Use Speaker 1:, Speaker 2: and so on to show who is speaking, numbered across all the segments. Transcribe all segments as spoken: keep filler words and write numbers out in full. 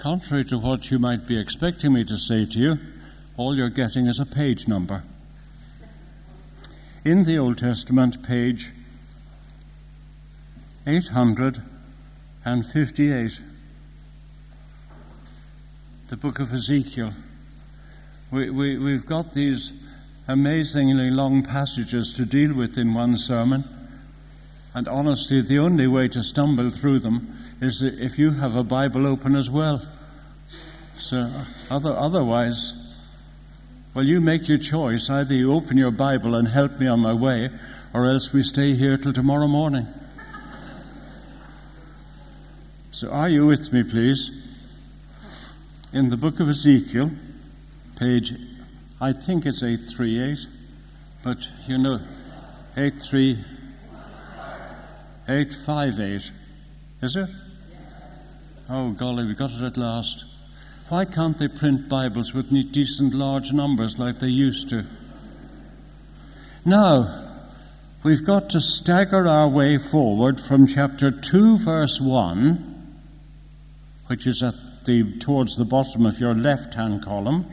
Speaker 1: contrary to what you might be expecting me to say to you, all you're getting is a page number. In the Old Testament, page eight hundred fifty-eight, the book of Ezekiel. We, we, we've got these amazingly long passages to deal with in one sermon, and honestly, the only way to stumble through them is if you have a Bible open as well. So, other, otherwise, well, you make your choice. Either you open your Bible and help me on my way, or else we stay here till tomorrow morning. So are you with me, please? In the book of Ezekiel, page, I think it's eight thirty-eight, but you know, eight three, eight fifty-eight, is it? Oh golly, we got it at last. Why can't they print Bibles with neat, decent large numbers like they used to? Now, we've got to stagger our way forward from chapter two, verse one, which is at the towards the bottom of your left-hand column,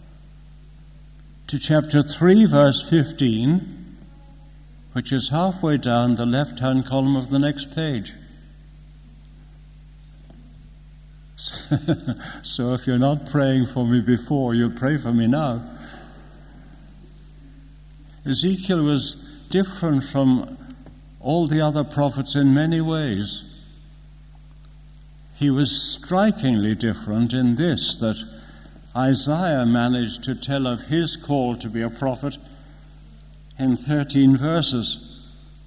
Speaker 1: to chapter three, verse fifteen, which is halfway down the left-hand column of the next page. So if you're not praying for me before, you'll pray for me now. Ezekiel was different from all the other prophets in many ways. He was strikingly different in this, that Isaiah managed to tell of his call to be a prophet in thirteen verses.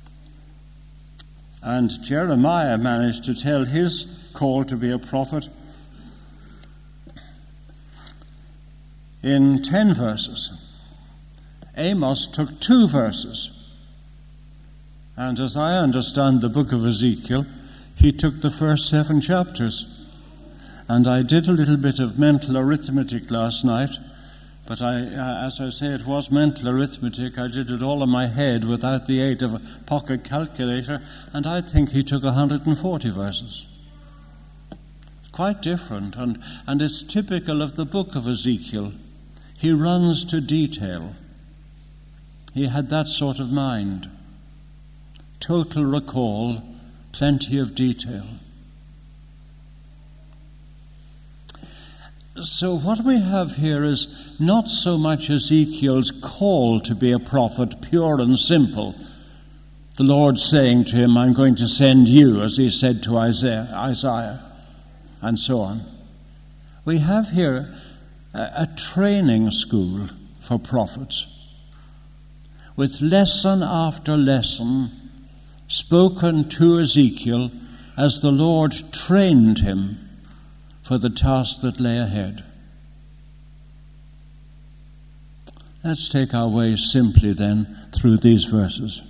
Speaker 1: And Jeremiah managed to tell his call to be a prophet in ten verses. Amos took two verses. And as I understand the book of Ezekiel, he took the first seven chapters. And I did a little bit of mental arithmetic last night, but I, uh, as I say, it was mental arithmetic. I did it all in my head without the aid of a pocket calculator, and I think he took one hundred forty verses. Quite different, and, and it's typical of the book of Ezekiel. He runs to detail. He had that sort of mind. Total recall, plenty of detail. So what we have here is not so much Ezekiel's call to be a prophet, pure and simple. The Lord saying to him, I'm going to send you, as he said to Isaiah, Isaiah, and so on. We have here a, a training school for prophets, with lesson after lesson spoken to Ezekiel as the Lord trained him for the task that lay ahead. Let's take our way simply then through these verses.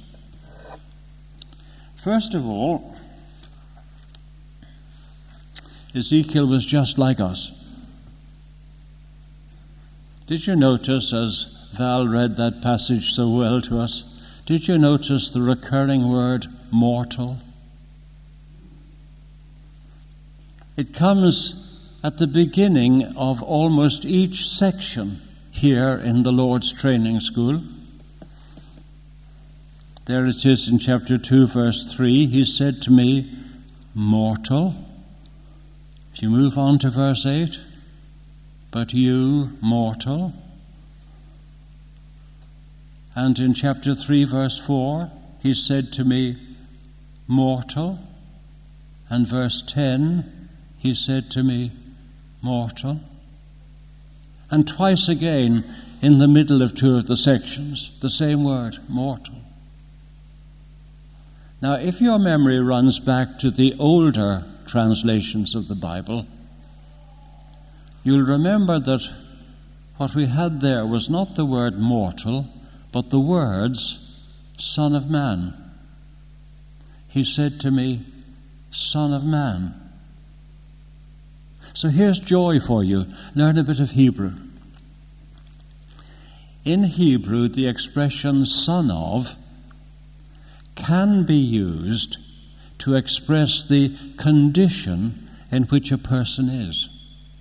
Speaker 1: First of all, Ezekiel was just like us. Did you notice, as Val read that passage so well to us, did you notice the recurring word mortal? It comes at the beginning of almost each section here in the Lord's training school. There it is in chapter two, verse three. He said to me, mortal. If you move on to verse eight, but you, mortal. And in chapter three, verse four, he said to me, mortal. And verse ten, he said to me, mortal. And twice again in the middle of two of the sections, the same word, mortal. Now, if your memory runs back to the older translations of the Bible, you'll remember that what we had there was not the word mortal, but the words, Son of Man. He said to me, Son of Man. So here's joy for you. Learn a bit of Hebrew. In Hebrew, the expression son of can be used to express the condition in which a person is.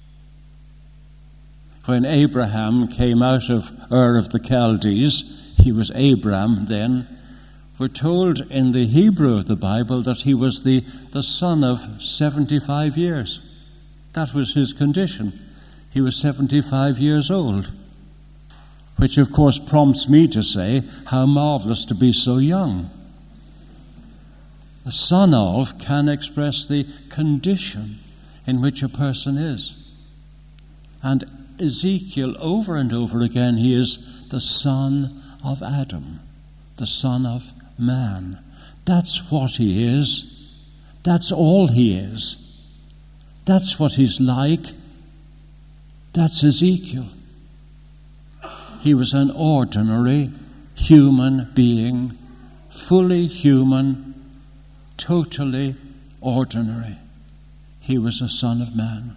Speaker 1: when Abraham came out of Ur of the Chaldees, he was Abram then, we're told in the Hebrew of the Bible that he was the, the son of seventy-five years. That was his condition. He was seventy-five years old, which of course prompts me to say, how marvelous to be so young. The son of can express the condition in which a person is. And Ezekiel, over and over again, he is the son of Adam, the son of man. That's what he is. That's all he is. That's what he's like. That's Ezekiel. He was an ordinary human being, fully human, totally ordinary. He was a son of man.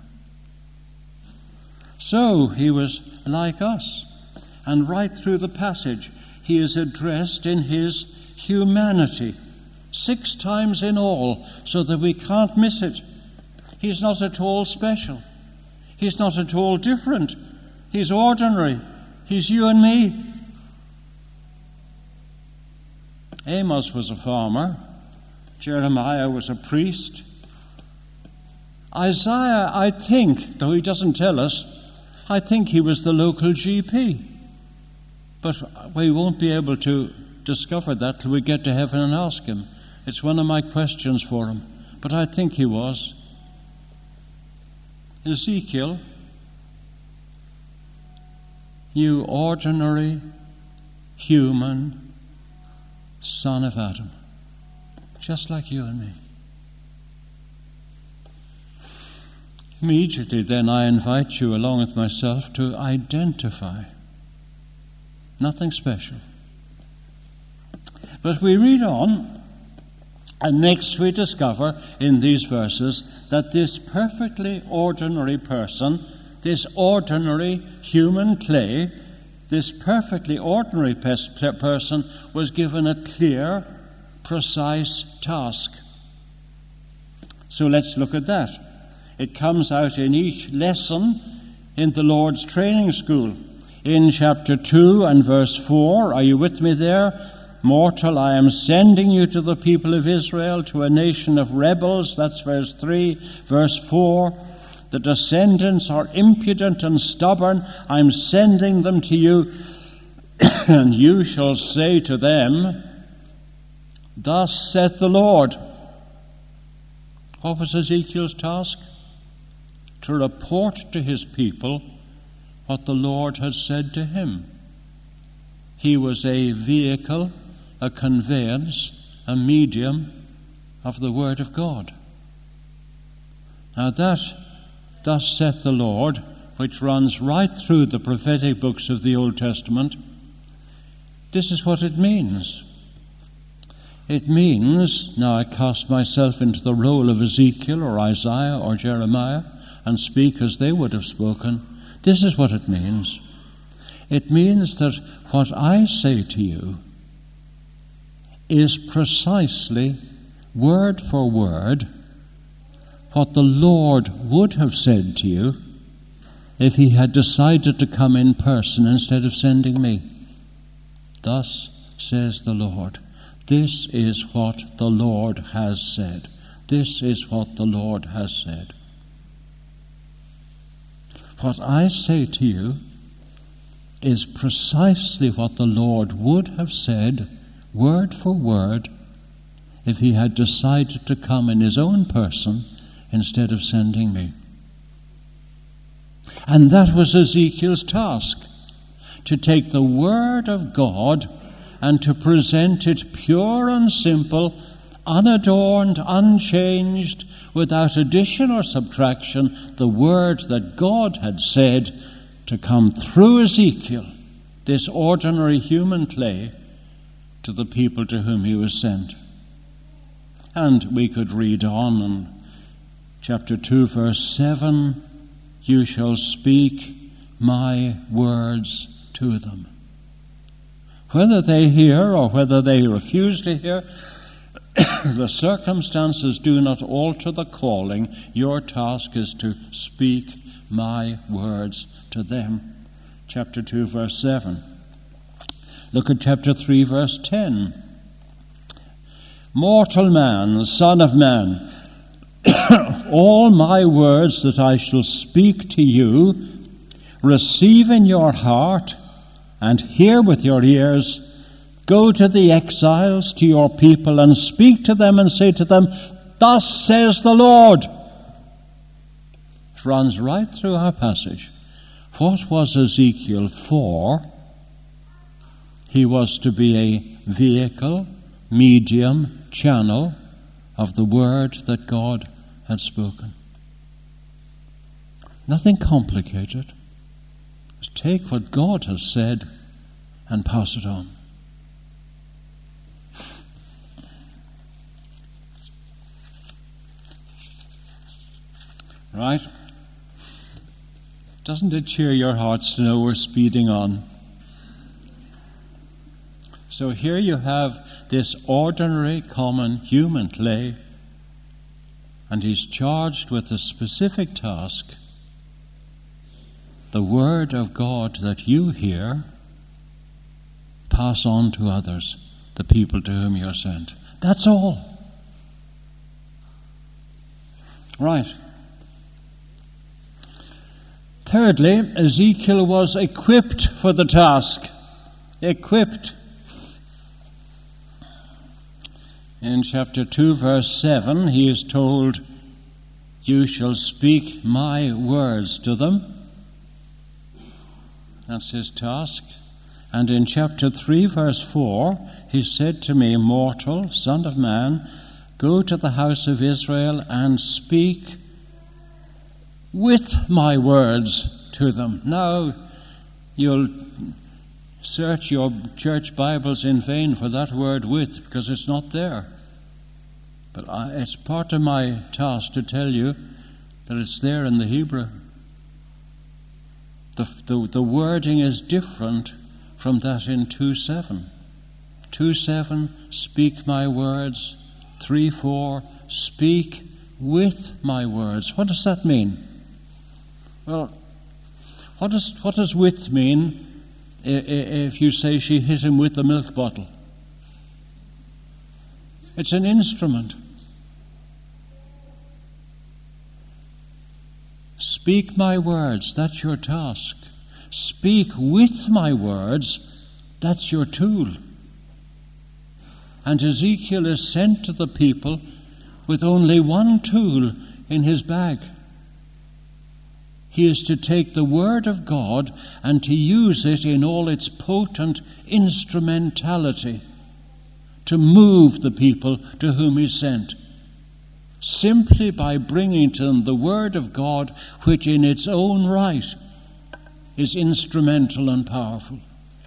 Speaker 1: So he was like us. And right through the passage, he is addressed in his humanity, six times in all, so that we can't miss it. He's not at all special. He's not at all different. He's ordinary. He's you and me. Amos was a farmer. Jeremiah was a priest. Isaiah, I think, though he doesn't tell us, I think he was the local G P. But we won't be able to discover that till we get to heaven and ask him. It's one of my questions for him. But I think he was. Ezekiel, you ordinary human son of Adam, just like you and me. Immediately then I invite you, along with myself, to identify. Nothing special. But we read on, and next we discover in these verses that this perfectly ordinary person, this ordinary human clay, this perfectly ordinary person was given a clear, precise task. So let's look at that. It comes out in each lesson in the Lord's training school. In chapter two and verse four, are you with me there? Mortal, I am sending you to the people of Israel, to a nation of rebels. That's verse three. Verse four, the descendants are impudent and stubborn. I'm sending them to you, and you shall say to them, thus saith the Lord. What was Ezekiel's task? To report to his people what the Lord had said to him. He was a vehicle, a conveyance, a medium of the Word of God. Now that, thus saith the Lord, which runs right through the prophetic books of the Old Testament, this is what it means. It means, now I cast myself into the role of Ezekiel or Isaiah or Jeremiah and speak as they would have spoken. This is what it means. It means that what I say to you is precisely, word for word, what the Lord would have said to you if he had decided to come in person instead of sending me. Thus says the Lord. This is what the Lord has said. This is what the Lord has said. What I say to you is precisely what the Lord would have said, word for word, if he had decided to come in his own person instead of sending me. And that was Ezekiel's task, to take the Word of God and to present it pure and simple, unadorned, unchanged, without addition or subtraction, the word that God had said to come through Ezekiel, this ordinary human clay, to the people to whom he was sent. And we could read on in chapter two, verse seven, you shall speak my words to them. Whether they hear or whether they refuse to hear, the circumstances do not alter the calling. Your task is to speak my words to them. Chapter two, verse seven. Look at chapter three, verse ten. Mortal man, son of man, all my words that I shall speak to you, receive in your heart and hear with your ears. Go to the exiles, to your people, and speak to them and say to them, thus says the Lord. It runs right through our passage. What was Ezekiel for? He was to be a vehicle, medium, channel of the word that God had spoken. Nothing complicated. Just take what God has said and pass it on. Right? Doesn't it cheer your hearts to know we're speeding on? So here you have this ordinary, common human clay, and he's charged with a specific task. The word of God that you hear, pass on to others, the people to whom you're sent. That's all. Right. Thirdly, Ezekiel was equipped for the task. Equipped. In chapter two, verse seven, he is told, you shall speak my words to them. That's his task. And in chapter three, verse four, he said to me, mortal, son of man, go to the house of Israel and speak with my words to them. Now, you'll search your church Bibles in vain for that word with, because it's not there. But I, it's part of my task to tell you that it's there in the Hebrew. The, the, the wording is different from that in two seven. two seven, speak my words. three four, speak with my words. What does that mean? Well, what does what does with mean if you say she hit him with the milk bottle? It's an instrument. Speak my words, that's your task. Speak with my words, that's your tool. And Ezekiel is sent to the people with only one tool in his bag. He is to take the word of God and to use it in all its potent instrumentality to move the people to whom he sent, simply by bringing to them the word of God, which in its own right is instrumental and powerful.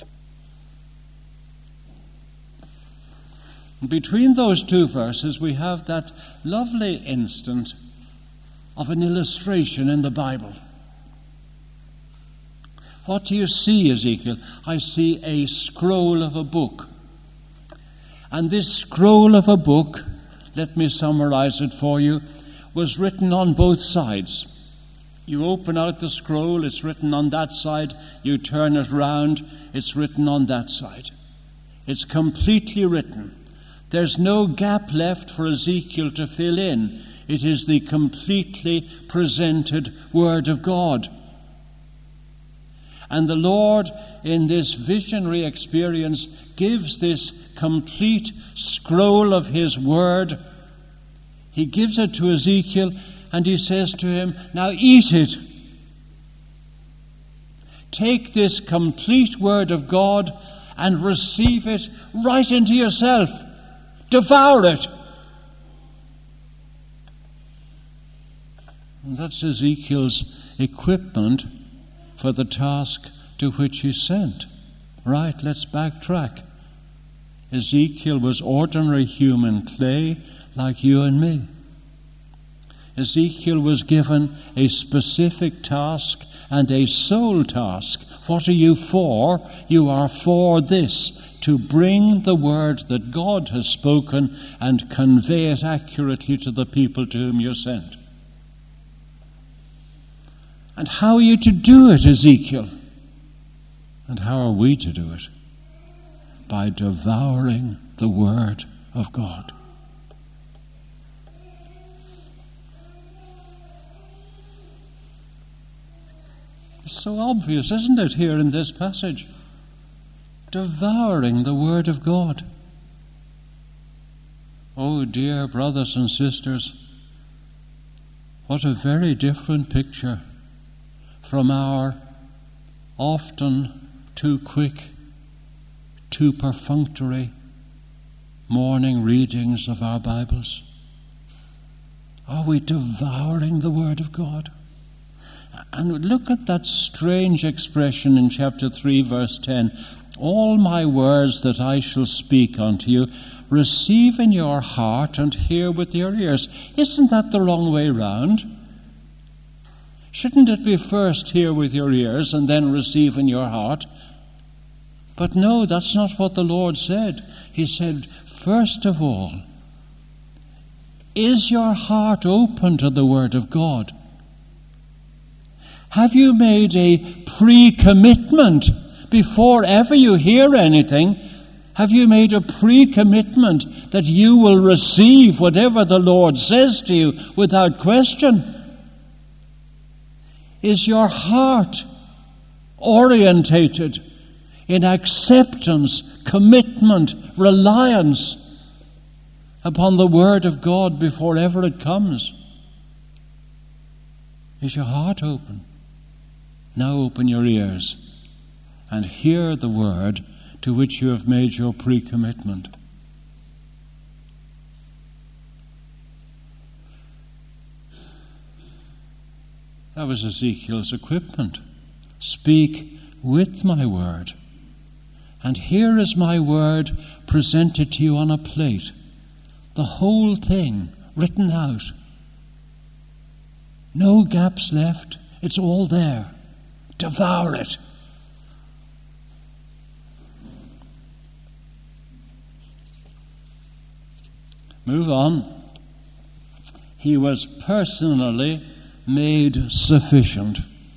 Speaker 1: Between those two verses we have that lovely instant of an illustration in the Bible. What do you see, Ezekiel? I see a scroll of a book. And this scroll of a book, let me summarize it for you, was written on both sides. You open out the scroll, it's written on that side. You turn it round, it's written on that side. It's completely written. There's no gap left for Ezekiel to fill in. It is the completely presented Word of God. And the Lord, in this visionary experience, gives this complete scroll of His Word. He gives it to Ezekiel, and He says to him, now eat it. Take this complete Word of God and receive it right into yourself. Devour it. And that's Ezekiel's equipment for the task to which he's sent. Right, let's backtrack. Ezekiel was ordinary human clay like you and me. Ezekiel was given a specific task and a sole task. What are you for? You are for this, to bring the word that God has spoken and convey it accurately to the people to whom you're sent. And how are you to do it, Ezekiel? And how are we to do it? By devouring the Word of God. It's so obvious, isn't it, here in this passage? Devouring the Word of God. Oh, dear brothers and sisters, what a very different picture from our often too quick, too perfunctory morning readings of our Bibles. Are we devouring the Word of God? And look at that strange expression in chapter three, verse ten. All my words that I shall speak unto you, receive in your heart and hear with your ears. Isn't that the wrong way round? Shouldn't it be first hear with your ears and then receive in your heart? But no, that's not what the Lord said. He said, first of all, is your heart open to the Word of God? Have you made a pre-commitment before ever you hear anything? Have you made a pre-commitment that you will receive whatever the Lord says to you without question? Is your heart orientated in acceptance, commitment, reliance upon the Word of God before ever it comes? Is your heart open? Now open your ears and hear the Word to which you have made your pre-commitment. That was Ezekiel's equipment. Speak with my word. And here is my word presented to you on a plate. The whole thing written out. No gaps left. It's all there. Devour it. Move on. He was personally made sufficient.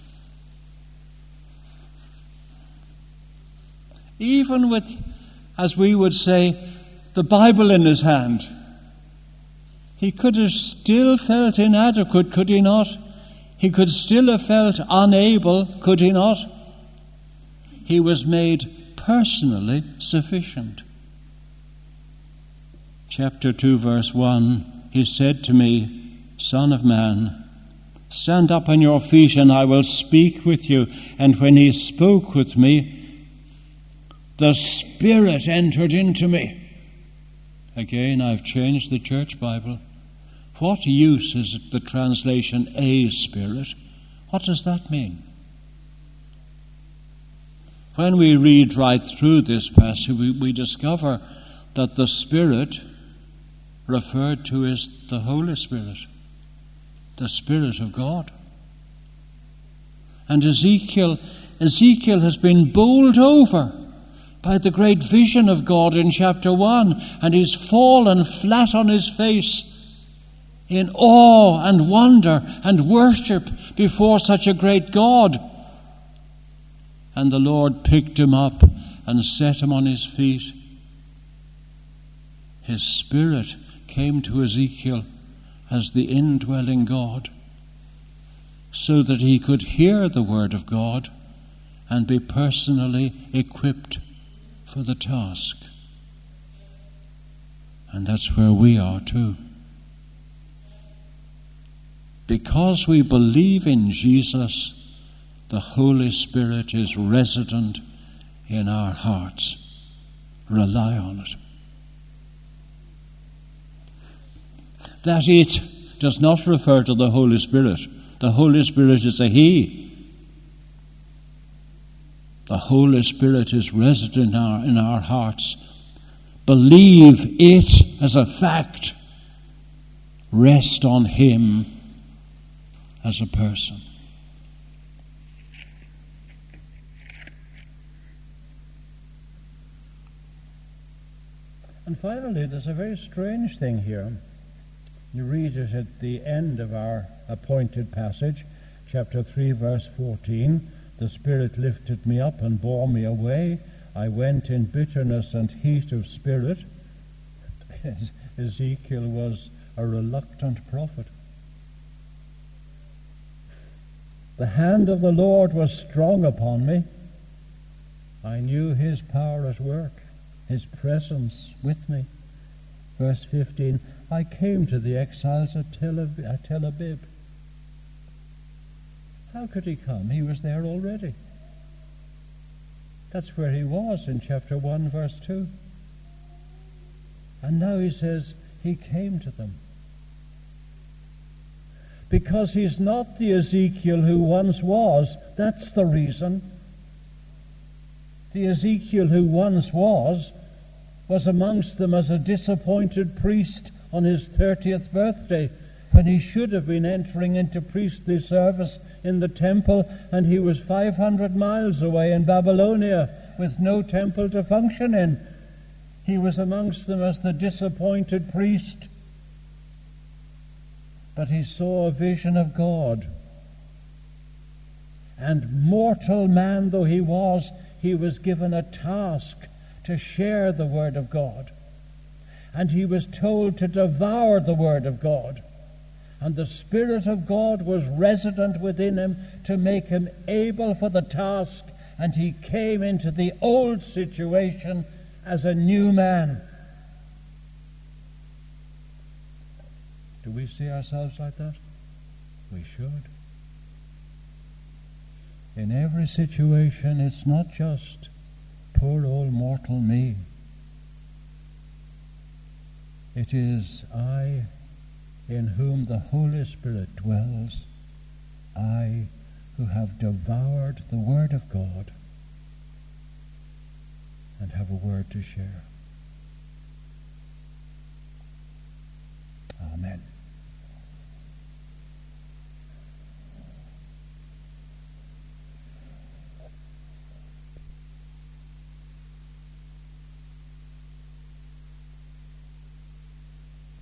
Speaker 1: Even with, as we would say, the Bible in his hand, he could have still felt inadequate, could he not? He could still have felt unable, could he not? He was made personally sufficient. Chapter two, verse one, he said to me, Son of man, stand up on your feet and I will speak with you. And when he spoke with me, the Spirit entered into me. Again, I've changed the Church Bible. What use is the translation a spirit? What does that mean? When we read right through this passage, we, we discover that the Spirit referred to is the Holy Spirit, the Spirit of God. And Ezekiel, Ezekiel has been bowled over by the great vision of God in chapter one, and he's fallen flat on his face in awe and wonder and worship before such a great God. And the Lord picked him up and set him on his feet. His Spirit came to Ezekiel as the indwelling God, so that he could hear the Word of God and be personally equipped for the task. And that's where we are too. Because we believe in Jesus, the Holy Spirit is resident in our hearts. Rely on it. That it does not refer to the Holy Spirit. The Holy Spirit is a He. The Holy Spirit is resident in our, in our hearts. Believe it as a fact. Rest on Him as a person. And finally, there's a very strange thing here. You read it at the end of our appointed passage, chapter three, verse fourteen, the Spirit lifted me up and bore me away. I went in bitterness and heat of spirit. Ezekiel was a reluctant prophet. The hand of the Lord was strong upon me. I knew his power at work, his presence with me. Verse fifteen, I came to the exiles at Tel Aviv. At Tel Aviv. How could he come? He was there already. That's where he was in chapter one, verse two. And now he says he came to them. Because he's not the Ezekiel who once was. That's the reason. The Ezekiel who once was was amongst them as a disappointed priest on his thirtieth birthday, when he should have been entering into priestly service in the temple, and he was five hundred miles away in Babylonia with no temple to function in. He was amongst them as the disappointed priest. But he saw a vision of God. And mortal man though he was, he was given a task to share the Word of God. And he was told to devour the Word of God. And the Spirit of God was resident within him to make him able for the task. And he came into the old situation as a new man. Do we see ourselves like that? We should. In every situation, it's not just poor old mortal me. It is I in whom the Holy Spirit dwells, I who have devoured the Word of God and have a word to share.